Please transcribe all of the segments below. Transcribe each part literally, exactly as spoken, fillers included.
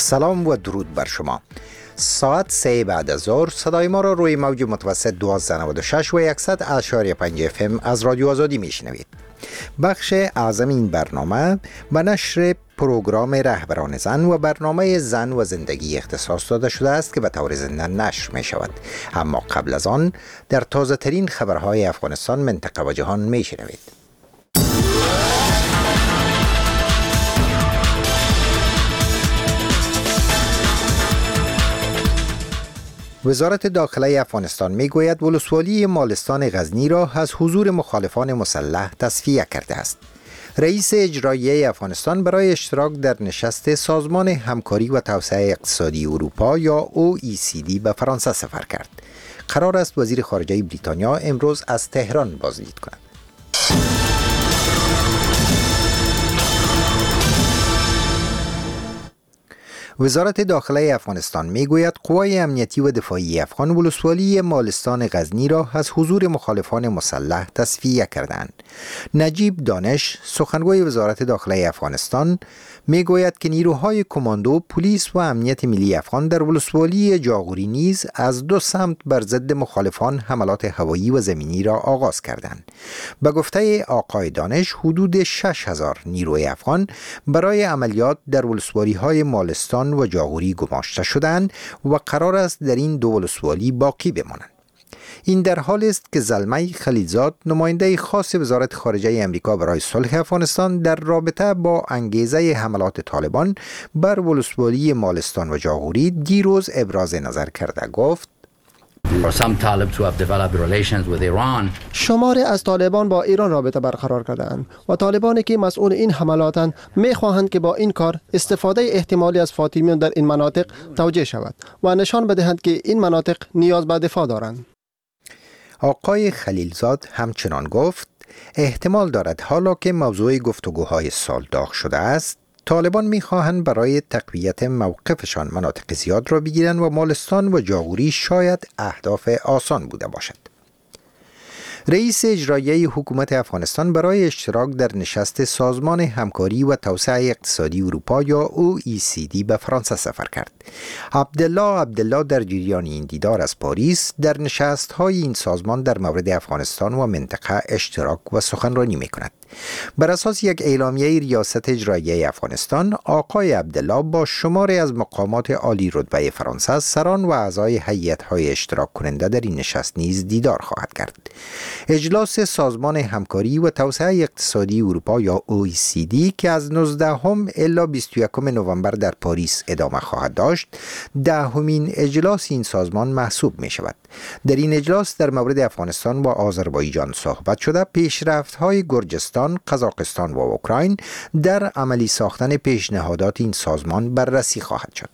سلام و درود بر شما. ساعت سه بعد از ظهر صدای ما را روی موج متوسط دویست و نود و شش و صد اشاری پنج اف ام از رادیو آزادی میشنوید. بخش اعظم این برنامه به نشر پروگرام رهبران زن و برنامه زن و زندگی اختصاص داده شده است که به طور زنده نشر می شود. اما قبل از آن در تازه ترین خبرهای افغانستان، منطقه و جهان می شنوید. وزارت داخله افغانستان می گوید ولسوالی مالستان غزنی را از حضور مخالفان مسلح تصفیه کرده است. رئیس اجرایی افغانستان برای اشتراک در نشست سازمان همکاری و توسعه اقتصادی اروپا یا او ای سی دی به فرانسه سفر کرد. قرار است وزیر خارجه بریتانیا امروز از تهران بازدید کند. وزارت داخله افغانستان میگوید قوای امنیتی و دفاعی افغان ولسوالی مالستان غزنی را از حضور مخالفان مسلح تصفیه کردند. نجیب دانش، سخنگوی وزارت داخله افغانستان، میگوید که نیروهای کماندو، پلیس و امنیت ملی افغان در ولسوالی جاغوری نیز از دو سمت بر ضد مخالفان حملات هوایی و زمینی را آغاز کردند. به گفته آقای دانش، حدود شش هزار نیروی افغان برای عملیات در ولسوالی‌های مالستان و جاغوری گماشته شدند و قرار است در این دو ولسوالی باقی بمانند. این در حال است که زلمه خلیلزاد، نماینده خاص وزارت خارجه امریکا برای صلح افغانستان، در رابطه با انگیزه حملات طالبان بر ولسوالی مالستان و جاغوری دیروز ابراز نظر کرده. گفت: شماری از طالبان با ایران رابطه برقرار کردند و طالبانی که مسئول این حملاتند می‌خواهند که با این کار استفاده احتمالی از فاطمیون در این مناطق توجیه شود و نشان بدهند که این مناطق نیاز به دفاع دارند. آقای خلیلزاد همچنان گفت احتمال دارد حالا که موضوع گفتگوهای سال داغ شده است، طالبان می‌خواهند برای تقویت موقفشان مناطق زیاد را بگیرند و مالستان و جاغوری شاید اهداف آسان بوده باشد. رئیس اجرایی حکومت افغانستان برای اشتراک در نشست سازمان همکاری و توسعه اقتصادی اروپا یا او ای سی دی به فرانسه سفر کرد. عبدالله عبدالله در جریان این دیدار از پاریس در نشست‌های این سازمان در مورد افغانستان و منطقه اشتراک و سخنرانی می‌کند. بر اساس یک اعلامیه ریاست اجرایی افغانستان، آقای عبدالله با شماری از مقامات عالی رتبه فرانسه، سران و اعضای هیئت‌های اشتراک کننده در این نشست نیز دیدار خواهد کرد. اجلاس سازمان همکاری و توسعه اقتصادی اروپا یا او ای سی دی که از نوزدهم الی بیست و یکم نوامبر در پاریس ادامه خواهد داشت، دهمین اجلاس این سازمان محسوب می شود. در این اجلاس در مورد افغانستان و آذربایجان صحبت شده، پیشرفت‌های گرجستان، قزاقستان و اوکراین در عملی ساختن پیشنهادات این سازمان بررسی خواهد شد.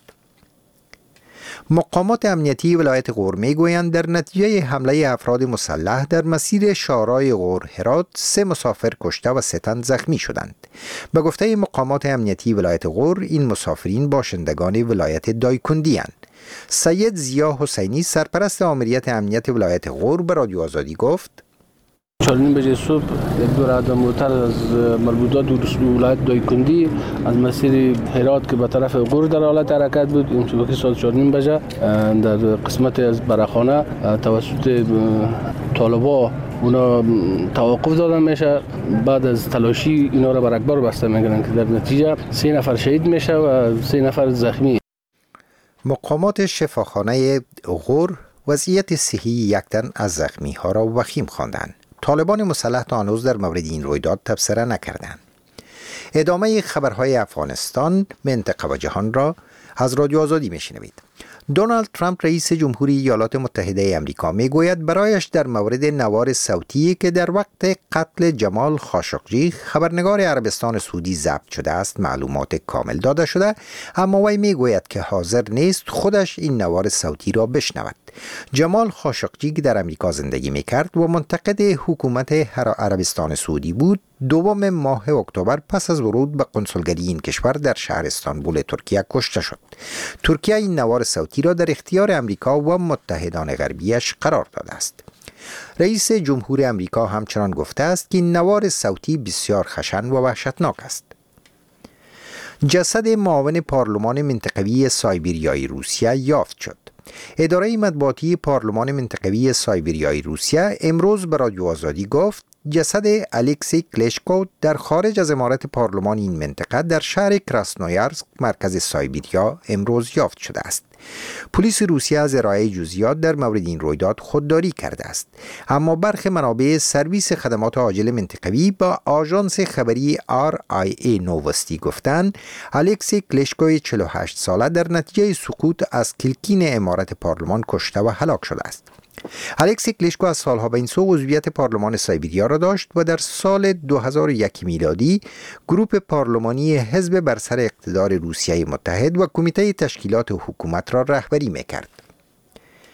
مقامات امنیتی ولایت غور میگویند در نتیجه حمله افراد مسلح در مسیر شارای غور هرات سه مسافر کشته و سه تن زخمی شدند. به گفته مقامات امنیتی ولایت غور، این مسافرین باشندگان ولایت دایکندی اند. سید ضیا حسینی، سرپرست آمریت امنیت ولایت غور، به رادیو آزادی گفت: چهار نیم بجه صبح یک دور آدم موتر از مربوطات ولایت دایکندی از مسیر هرات که به طرف غور در حالت حرکت بود، این که ساعت چهار نیم بجه در قسمت از براخانه توسط طالبا اونا توقف دادن میشه. بعد از تلاشی اینا را بر اکبر بسته میگیرن که در نتیجه سه نفر شهید میشه و سه نفر زخمی. مقامات شفاخانه غور وضعیت صحی یک تن از زخمی ها را وخیم خواندند. طالبان مسلح تا هنوز در مورد این رویداد تبصره نکردند. ادامه خبرهای افغانستان، منطقه و جهان را از رادیو آزادی میشنوید. دونالد ترامپ، رئیس جمهوری ایالات متحده امریکا، میگوید برایش در مورد نوار صوتی که در وقت قتل جمال خاشقجی، خبرنگار عربستان سعودی، ضبط شده است معلومات کامل داده شده، اما وی میگوید که حاضر نیست خودش این نوار صوتی را بشنود. جمال خاشقجی که در امریکا زندگی میکرد و منتقد حکومت عربستان سعودی بود، دوم ماه اکتبر پس از ورود به قنصلگری این کشور در شهر استانبول ترکیه کشته شد. ترکیه این نوار صوتی را در اختیار امریکا و متحدان غربیش قرار داده است. رئیس جمهور امریکا همچنان گفته است که این نوار صوتی بسیار خشن و وحشتناک است. جسد معاون پارلمان منطقوی سایبریای روسیه یافت شد. اداره مطبوعاتی پارلمان منطقوی سایبریای روسیه امروز به رادیو آزادی گفت جسد الکسی کلشکو در خارج از عمارت پارلمان این منطقه در شهر کراسنویارسک مرکز سایبریا امروز یافت شده است. پلیس روسیه از ارائه جزئیات در مورد این رویداد خودداری کرده است، اما برخی منابع سرویس خدمات عاجل منطقوی با آژانس خبری آر آی ای نووستی گفتند الکسی کلشکو چهل و هشت ساله در نتیجه سقوط از کلکین عمارت پارلمان کشته و هلاک شده است. الکسی کلشکو از سالها به این سو عضویت پارلمان سایبریا را داشت و در سال دو هزار و یک میلادی گروه پارلمانی حزب بر سر اقتدار روسیه متحد و کمیته تشکیلات حکومت را رهبری می‌کرد.